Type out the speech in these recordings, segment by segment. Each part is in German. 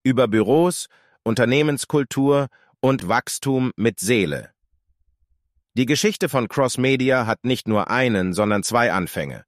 über Büros, Unternehmenskultur und Wachstum mit Seele. Die Geschichte von Crossmedia hat nicht nur einen, sondern zwei Anfänge.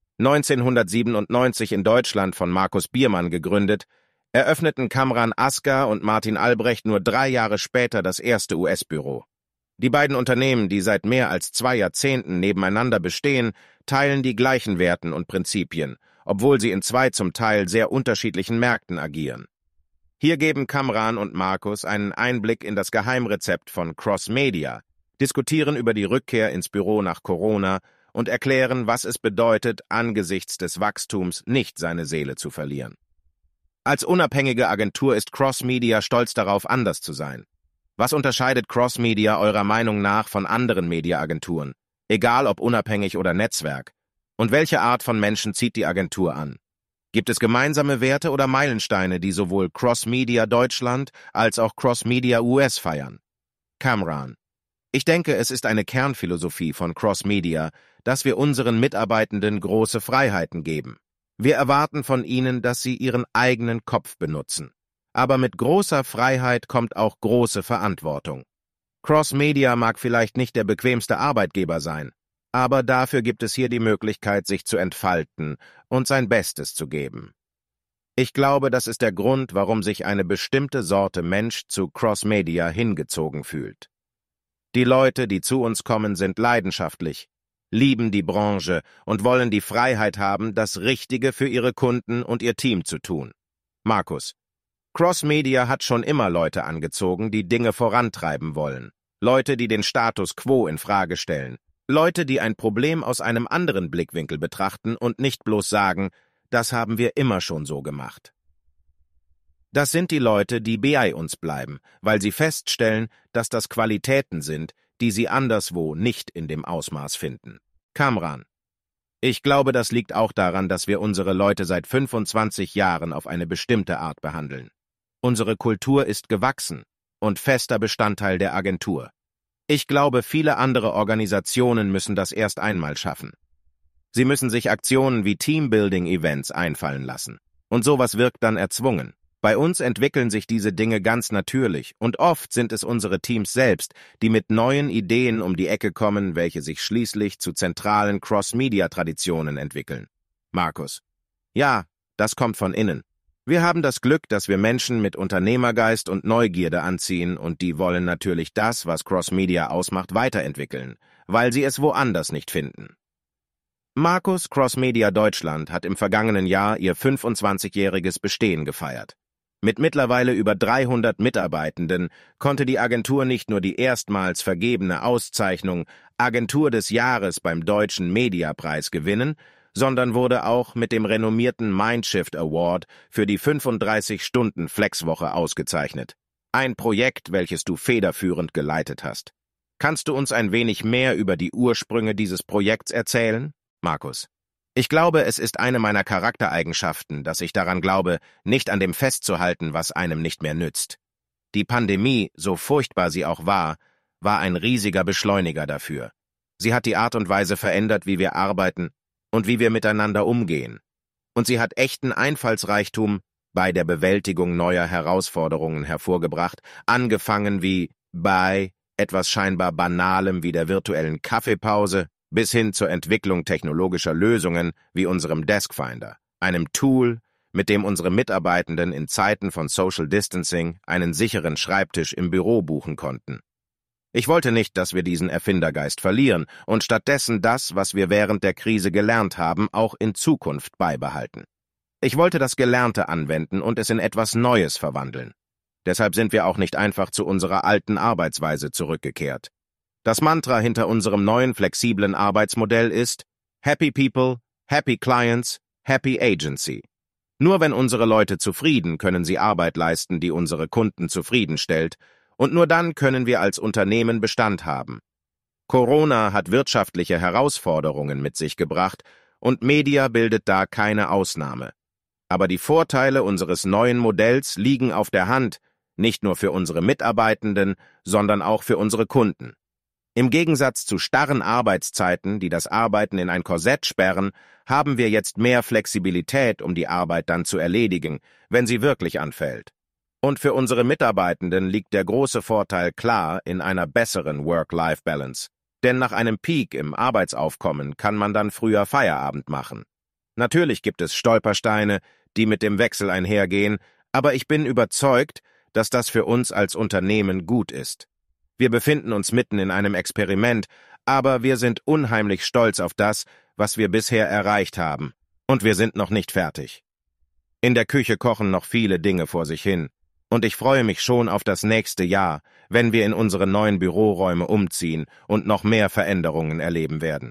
1997 in Deutschland von Markus Biermann gegründet, eröffneten Kamran Askar und Martin Albrecht nur 3 Jahre später das erste US-Büro. Die beiden Unternehmen, die seit mehr als 2 Jahrzehnten nebeneinander bestehen, teilen die gleichen Werten und Prinzipien, obwohl sie in 2 zum Teil sehr unterschiedlichen Märkten agieren. Hier geben Kamran und Markus einen Einblick in das Geheimrezept von Crossmedia, diskutieren über die Rückkehr ins Büro nach Corona und erklären, was es bedeutet, angesichts des Wachstums nicht seine Seele zu verlieren. Als unabhängige Agentur ist Crossmedia stolz darauf, anders zu sein. Was unterscheidet Crossmedia eurer Meinung nach von anderen Mediaagenturen, egal ob unabhängig oder Netzwerk? Und welche Art von Menschen zieht die Agentur an? Gibt es gemeinsame Werte oder Meilensteine, die sowohl Crossmedia Deutschland als auch Crossmedia US feiern? Kamran: Ich denke, es ist eine Kernphilosophie von Crossmedia, dass wir unseren Mitarbeitenden große Freiheiten geben. Wir erwarten von ihnen, dass sie ihren eigenen Kopf benutzen. Aber mit großer Freiheit kommt auch große Verantwortung. Crossmedia mag vielleicht nicht der bequemste Arbeitgeber sein, aber dafür gibt es hier die Möglichkeit, sich zu entfalten und sein Bestes zu geben. Ich glaube, das ist der Grund, warum sich eine bestimmte Sorte Mensch zu Crossmedia hingezogen fühlt. Die Leute, die zu uns kommen, sind leidenschaftlich, lieben die Branche und wollen die Freiheit haben, das Richtige für ihre Kunden und ihr Team zu tun. Markus: Crossmedia hat schon immer Leute angezogen, die Dinge vorantreiben wollen. Leute, die den Status quo in Frage stellen. Leute, die ein Problem aus einem anderen Blickwinkel betrachten und nicht bloß sagen, das haben wir immer schon so gemacht. Das sind die Leute, die bei uns bleiben, weil sie feststellen, dass das Qualitäten sind, die sie anderswo nicht in dem Ausmaß finden. Kamran: Ich glaube, das liegt auch daran, dass wir unsere Leute seit 25 Jahren auf eine bestimmte Art behandeln. Unsere Kultur ist gewachsen und fester Bestandteil der Agentur. Ich glaube, viele andere Organisationen müssen das erst einmal schaffen. Sie müssen sich Aktionen wie Teambuilding-Events einfallen lassen. Und sowas wirkt dann erzwungen. Bei uns entwickeln sich diese Dinge ganz natürlich und oft sind es unsere Teams selbst, die mit neuen Ideen um die Ecke kommen, welche sich schließlich zu zentralen Cross-Media-Traditionen entwickeln. Markus: Ja, das kommt von innen. Wir haben das Glück, dass wir Menschen mit Unternehmergeist und Neugierde anziehen und die wollen natürlich das, was Crossmedia ausmacht, weiterentwickeln, weil sie es woanders nicht finden. Markus: Crossmedia Deutschland hat im vergangenen Jahr ihr 25-jähriges Bestehen gefeiert. Mit mittlerweile über 300 Mitarbeitenden konnte die Agentur nicht nur die erstmals vergebene Auszeichnung Agentur des Jahres beim Deutschen Mediapreis gewinnen, sondern wurde auch mit dem renommierten Mindshift Award für die 35-Stunden-Flexwoche ausgezeichnet. Ein Projekt, welches du federführend geleitet hast. Kannst du uns ein wenig mehr über die Ursprünge dieses Projekts erzählen? Markus: Ich glaube, es ist eine meiner Charaktereigenschaften, dass ich daran glaube, nicht an dem festzuhalten, was einem nicht mehr nützt. Die Pandemie, so furchtbar sie auch war ein riesiger Beschleuniger dafür. Sie hat die Art und Weise verändert, wie wir arbeiten und wie wir miteinander umgehen. Und sie hat echten Einfallsreichtum bei der Bewältigung neuer Herausforderungen hervorgebracht, angefangen wie bei etwas scheinbar Banalem wie der virtuellen Kaffeepause bis hin zur Entwicklung technologischer Lösungen wie unserem Deskfinder, einem Tool, mit dem unsere Mitarbeitenden in Zeiten von Social Distancing einen sicheren Schreibtisch im Büro buchen konnten. Ich wollte nicht, dass wir diesen Erfindergeist verlieren und stattdessen das, was wir während der Krise gelernt haben, auch in Zukunft beibehalten. Ich wollte das Gelernte anwenden und es in etwas Neues verwandeln. Deshalb sind wir auch nicht einfach zu unserer alten Arbeitsweise zurückgekehrt. Das Mantra hinter unserem neuen flexiblen Arbeitsmodell ist Happy People, Happy Clients, Happy Agency. Nur wenn unsere Leute zufrieden, können sie Arbeit leisten, die unsere Kunden zufriedenstellt, und nur dann können wir als Unternehmen Bestand haben. Corona hat wirtschaftliche Herausforderungen mit sich gebracht und Media bildet da keine Ausnahme. Aber die Vorteile unseres neuen Modells liegen auf der Hand, nicht nur für unsere Mitarbeitenden, sondern auch für unsere Kunden. Im Gegensatz zu starren Arbeitszeiten, die das Arbeiten in ein Korsett sperren, haben wir jetzt mehr Flexibilität, um die Arbeit dann zu erledigen, wenn sie wirklich anfällt. Und für unsere Mitarbeitenden liegt der große Vorteil klar in einer besseren Work-Life-Balance. Denn nach einem Peak im Arbeitsaufkommen kann man dann früher Feierabend machen. Natürlich gibt es Stolpersteine, die mit dem Wechsel einhergehen, aber ich bin überzeugt, dass das für uns als Unternehmen gut ist. Wir befinden uns mitten in einem Experiment, aber wir sind unheimlich stolz auf das, was wir bisher erreicht haben. Und wir sind noch nicht fertig. In der Küche kochen noch viele Dinge vor sich hin. Und ich freue mich schon auf das nächste Jahr, wenn wir in unsere neuen Büroräume umziehen und noch mehr Veränderungen erleben werden.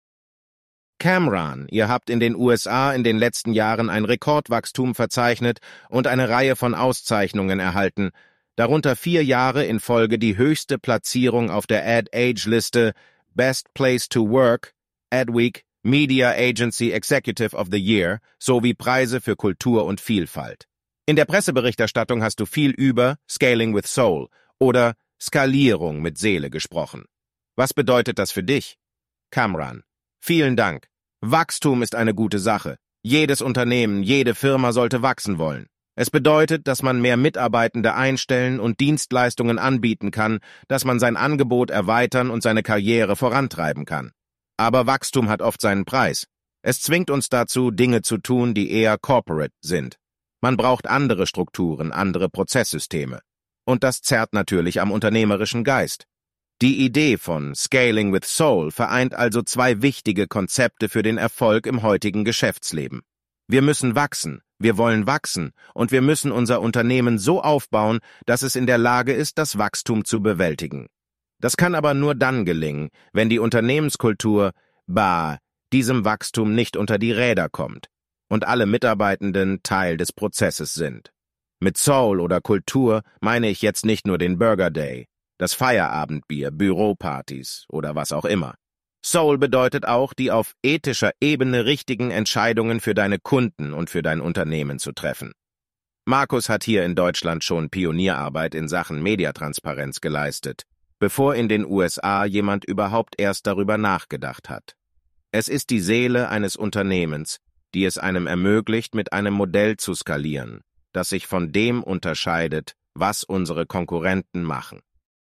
Camran, ihr habt in den USA in den letzten Jahren ein Rekordwachstum verzeichnet und eine Reihe von Auszeichnungen erhalten, darunter 4 Jahre in Folge die höchste Platzierung auf der Ad Age-Liste Best Place to Work, Adweek, Media Agency Executive of the Year sowie Preise für Kultur und Vielfalt. In der Presseberichterstattung hast du viel über Scaling with Soul oder Skalierung mit Seele gesprochen. Was bedeutet das für dich? Camran: Vielen Dank. Wachstum ist eine gute Sache. Jedes Unternehmen, jede Firma sollte wachsen wollen. Es bedeutet, dass man mehr Mitarbeitende einstellen und Dienstleistungen anbieten kann, dass man sein Angebot erweitern und seine Karriere vorantreiben kann. Aber Wachstum hat oft seinen Preis. Es zwingt uns dazu, Dinge zu tun, die eher corporate sind. Man braucht andere Strukturen, andere Prozesssysteme. Und das zerrt natürlich am unternehmerischen Geist. Die Idee von Scaling with Soul vereint also 2 wichtige Konzepte für den Erfolg im heutigen Geschäftsleben. Wir müssen wachsen, wir wollen wachsen und wir müssen unser Unternehmen so aufbauen, dass es in der Lage ist, das Wachstum zu bewältigen. Das kann aber nur dann gelingen, wenn die Unternehmenskultur, diesem Wachstum nicht unter die Räder kommt und alle Mitarbeitenden Teil des Prozesses sind. Mit Soul oder Kultur meine ich jetzt nicht nur den Burger Day, das Feierabendbier, Büropartys oder was auch immer. Soul bedeutet auch, die auf ethischer Ebene richtigen Entscheidungen für deine Kunden und für dein Unternehmen zu treffen. Markus hat hier in Deutschland schon Pionierarbeit in Sachen Mediatransparenz geleistet, bevor in den USA jemand überhaupt erst darüber nachgedacht hat. Es ist die Seele eines Unternehmens, die es einem ermöglicht, mit einem Modell zu skalieren, das sich von dem unterscheidet, was unsere Konkurrenten machen.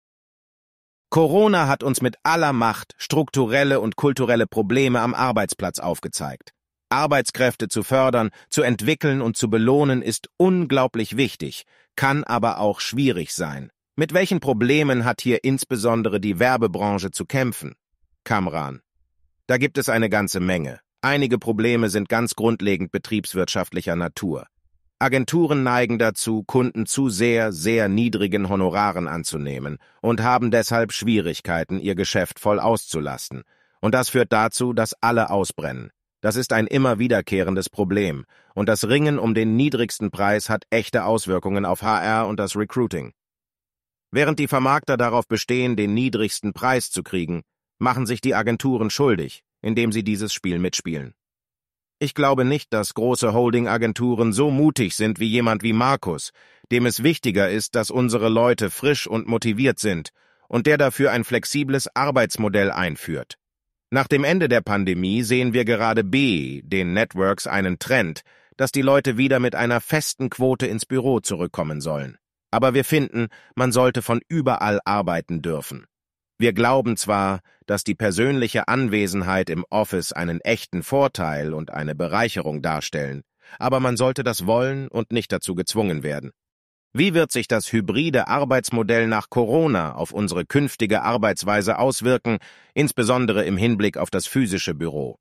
Corona hat uns mit aller Macht strukturelle und kulturelle Probleme am Arbeitsplatz aufgezeigt. Arbeitskräfte zu fördern, zu entwickeln und zu belohnen ist unglaublich wichtig, kann aber auch schwierig sein. Mit welchen Problemen hat hier insbesondere die Werbebranche zu kämpfen? Camran: Da gibt es eine ganze Menge. Einige Probleme sind ganz grundlegend betriebswirtschaftlicher Natur. Agenturen neigen dazu, Kunden zu sehr niedrigen Honoraren anzunehmen und haben deshalb Schwierigkeiten, ihr Geschäft voll auszulasten. Und das führt dazu, dass alle ausbrennen. Das ist ein immer wiederkehrendes Problem. Und das Ringen um den niedrigsten Preis hat echte Auswirkungen auf HR und das Recruiting. Während die Vermarkter darauf bestehen, den niedrigsten Preis zu kriegen, machen sich die Agenturen schuldig, indem sie dieses Spiel mitspielen. Ich glaube nicht, dass große Holding-Agenturen so mutig sind wie jemand wie Markus, dem es wichtiger ist, dass unsere Leute frisch und motiviert sind und der dafür ein flexibles Arbeitsmodell einführt. Nach dem Ende der Pandemie sehen wir gerade den Networks einen Trend, dass die Leute wieder mit einer festen Quote ins Büro zurückkommen sollen. Aber wir finden, man sollte von überall arbeiten dürfen. Wir glauben zwar, dass die persönliche Anwesenheit im Office einen echten Vorteil und eine Bereicherung darstellen, aber man sollte das wollen und nicht dazu gezwungen werden. Wie wird sich das hybride Arbeitsmodell nach Corona auf unsere künftige Arbeitsweise auswirken, insbesondere im Hinblick auf das physische Büro?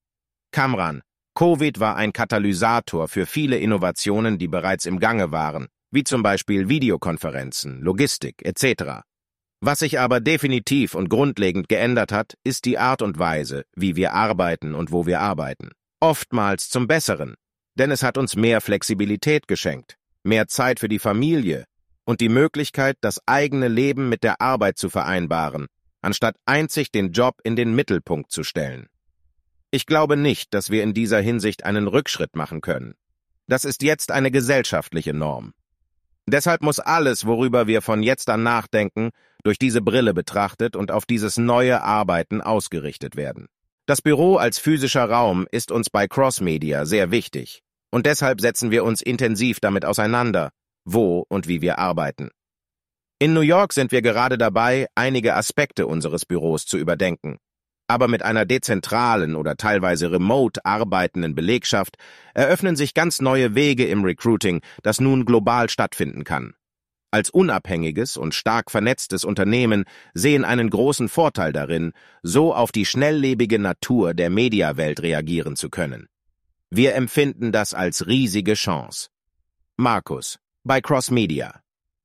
Camran: Covid war ein Katalysator für viele Innovationen, die bereits im Gange waren, wie zum Beispiel Videokonferenzen, Logistik etc. Was sich aber definitiv und grundlegend geändert hat, ist die Art und Weise, wie wir arbeiten und wo wir arbeiten. Oftmals zum Besseren, denn es hat uns mehr Flexibilität geschenkt, mehr Zeit für die Familie und die Möglichkeit, das eigene Leben mit der Arbeit zu vereinbaren, anstatt einzig den Job in den Mittelpunkt zu stellen. Ich glaube nicht, dass wir in dieser Hinsicht einen Rückschritt machen können. Das ist jetzt eine gesellschaftliche Norm. Deshalb muss alles, worüber wir von jetzt an nachdenken, durch diese Brille betrachtet und auf dieses neue Arbeiten ausgerichtet werden. Das Büro als physischer Raum ist uns bei Crossmedia sehr wichtig und deshalb setzen wir uns intensiv damit auseinander wo und wie wir arbeiten. In New York sind wir gerade dabei, einige Aspekte unseres Büros zu überdenken. Aber mit einer dezentralen oder teilweise remote arbeitenden Belegschaft eröffnen sich ganz neue Wege im Recruiting, das nun global stattfinden kann. Als unabhängiges und stark vernetztes Unternehmen sehen einen großen Vorteil darin, so auf die schnelllebige Natur der Mediawelt reagieren zu können. Wir empfinden das als riesige Chance. Markus, bei Cross Media.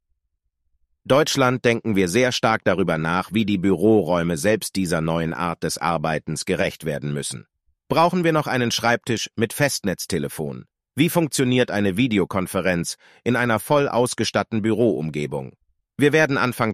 Deutschland denken wir sehr stark darüber nach, wie die Büroräume selbst dieser neuen Art des Arbeitens gerecht werden müssen. Brauchen wir noch einen Schreibtisch mit Festnetztelefon? Wie funktioniert eine Videokonferenz in einer voll ausgestatteten Büroumgebung? Wir werden Anfang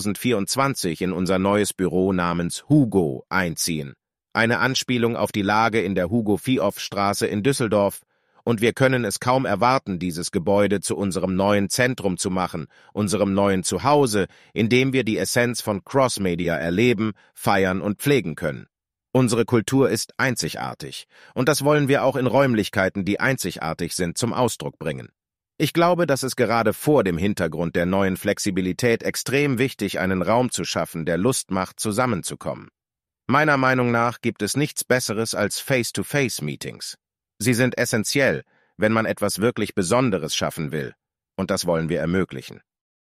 2024 in unser neues Büro namens Hugo einziehen. Eine Anspielung auf die Lage in der Hugo-Viehhoff-Straße in Düsseldorf, und wir können es kaum erwarten, dieses Gebäude zu unserem neuen Zentrum zu machen, unserem neuen Zuhause, in dem wir die Essenz von Crossmedia erleben, feiern und pflegen können. Unsere Kultur ist einzigartig, und das wollen wir auch in Räumlichkeiten, die einzigartig sind, zum Ausdruck bringen. Ich glaube, dass es gerade vor dem Hintergrund der neuen Flexibilität extrem wichtig, einen Raum zu schaffen, der Lust macht, zusammenzukommen. Meiner Meinung nach gibt es nichts Besseres als Face-to-Face-Meetings. Sie sind essentiell, wenn man etwas wirklich Besonderes schaffen will, und das wollen wir ermöglichen.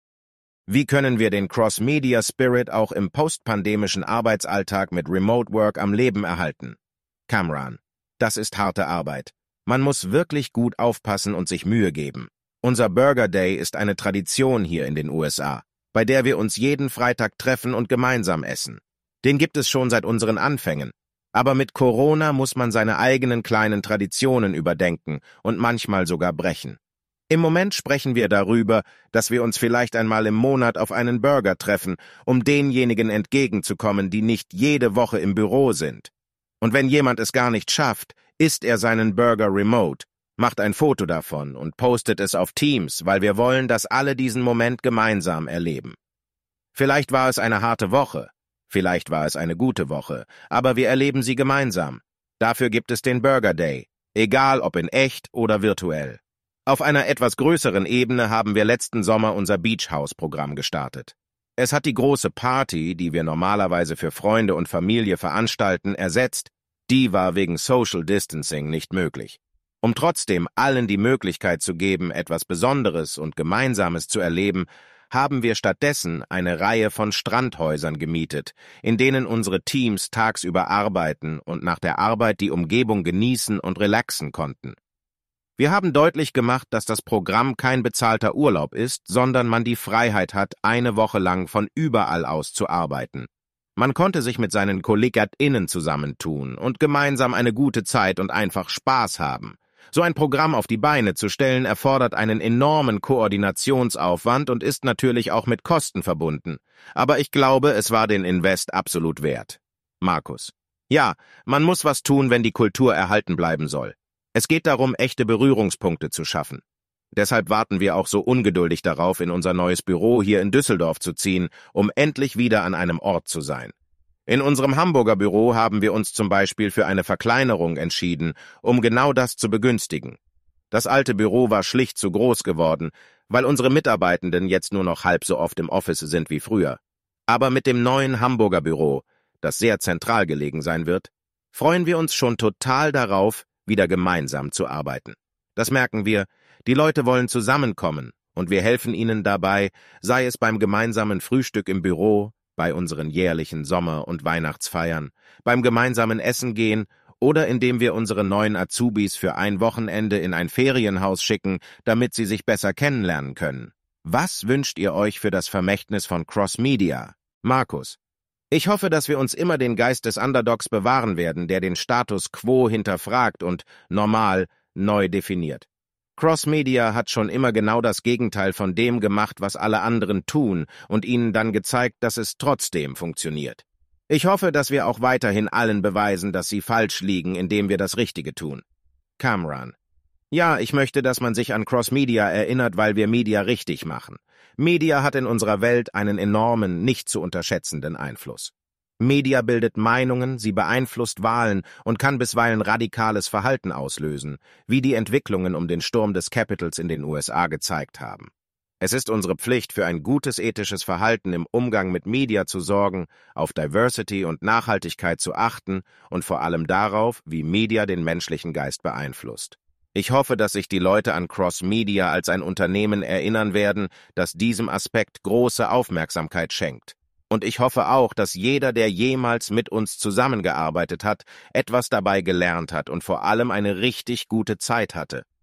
Wie können wir den Cross-Media-Spirit auch im postpandemischen Arbeitsalltag mit Remote Work am Leben erhalten? Kamran: Das ist harte Arbeit. Man muss wirklich gut aufpassen und sich Mühe geben. Unser Burger Day ist eine Tradition hier in den USA, bei der wir uns jeden Freitag treffen und gemeinsam essen. Den gibt es schon seit unseren Anfängen. Aber mit Corona muss man seine eigenen kleinen Traditionen überdenken und manchmal sogar brechen. Im Moment sprechen wir darüber, dass wir uns vielleicht einmal im Monat auf einen Burger treffen, um denjenigen entgegenzukommen, die nicht jede Woche im Büro sind. Und wenn jemand es gar nicht schafft, isst er seinen Burger remote, macht ein Foto davon und postet es auf Teams, weil wir wollen, dass alle diesen Moment gemeinsam erleben. Vielleicht war es eine harte Woche. Vielleicht war es eine gute Woche, aber wir erleben sie gemeinsam. Dafür gibt es den Burger Day, egal ob in echt oder virtuell. Auf einer etwas größeren Ebene haben wir letzten Sommer unser Beach House-Programm gestartet. Es hat die große Party, die wir normalerweise für Freunde und Familie veranstalten, ersetzt. Die war wegen Social Distancing nicht möglich. Um trotzdem allen die Möglichkeit zu geben, etwas Besonderes und Gemeinsames zu erleben, haben wir stattdessen eine Reihe von Strandhäusern gemietet, in denen unsere Teams tagsüber arbeiten und nach der Arbeit die Umgebung genießen und relaxen konnten. Wir haben deutlich gemacht, dass das Programm kein bezahlter Urlaub ist, sondern man die Freiheit hat, eine Woche lang von überall aus zu arbeiten. Man konnte sich mit seinen KollegInnen zusammentun und gemeinsam eine gute Zeit und einfach Spaß haben. So ein Programm auf die Beine zu stellen, erfordert einen enormen Koordinationsaufwand und ist natürlich auch mit Kosten verbunden. Aber ich glaube, es war den Invest absolut wert. Markus: Ja, man muss was tun, wenn die Kultur erhalten bleiben soll. Es geht darum, echte Berührungspunkte zu schaffen. Deshalb warten wir auch so ungeduldig darauf, in unser neues Büro hier in Düsseldorf zu ziehen, um endlich wieder an einem Ort zu sein. In unserem Hamburger Büro haben wir uns zum Beispiel für eine Verkleinerung entschieden, um genau das zu begünstigen. Das alte Büro war schlicht zu groß geworden, weil unsere Mitarbeitenden jetzt nur noch halb so oft im Office sind wie früher. Aber mit dem neuen Hamburger Büro, das sehr zentral gelegen sein wird, freuen wir uns schon total darauf, wieder gemeinsam zu arbeiten. Das merken wir, die Leute wollen zusammenkommen und wir helfen ihnen dabei, sei es beim gemeinsamen Frühstück im Büro, bei unseren jährlichen Sommer- und Weihnachtsfeiern, beim gemeinsamen Essen gehen oder indem wir unsere neuen Azubis für ein Wochenende in ein Ferienhaus schicken, damit sie sich besser kennenlernen können. Was wünscht ihr euch für das Vermächtnis von Cross Media? Markus: Ich hoffe, dass wir uns immer den Geist des Underdogs bewahren werden, der den Status quo hinterfragt und normal neu definiert. Cross Media hat schon immer genau das Gegenteil von dem gemacht, was alle anderen tun, und ihnen dann gezeigt, dass es trotzdem funktioniert. Ich hoffe, dass wir auch weiterhin allen beweisen, dass sie falsch liegen, indem wir das Richtige tun. Kamran: Ja, ich möchte, dass man sich an Cross Media erinnert, weil wir Media richtig machen. Media hat in unserer Welt einen enormen, nicht zu unterschätzenden Einfluss. Media bildet Meinungen, sie beeinflusst Wahlen und kann bisweilen radikales Verhalten auslösen, wie die Entwicklungen um den Sturm des Capitals in den USA gezeigt haben. Es ist unsere Pflicht, für ein gutes ethisches Verhalten im Umgang mit Media zu sorgen, auf Diversity und Nachhaltigkeit zu achten und vor allem darauf, wie Media den menschlichen Geist beeinflusst. Ich hoffe, dass sich die Leute an Cross Media als ein Unternehmen erinnern werden, das diesem Aspekt große Aufmerksamkeit schenkt. Und ich hoffe auch, dass jeder, der jemals mit uns zusammengearbeitet hat, etwas dabei gelernt hat und vor allem eine richtig gute Zeit hatte.